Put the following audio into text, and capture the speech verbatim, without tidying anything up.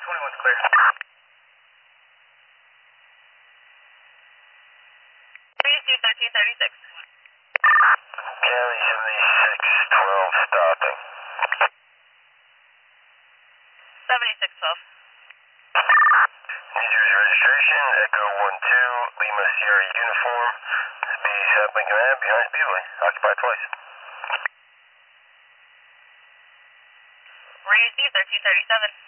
twenty-one's clear. three two thirteen thirty-six. Cali seventy-six twelve stopping. seventy-six twelve. Need your registration, Echo one two, Lima Sierra uniform. Be South Lincoln Ave behind Speedway. Occupied twice. Raise thirteen thirty-seven.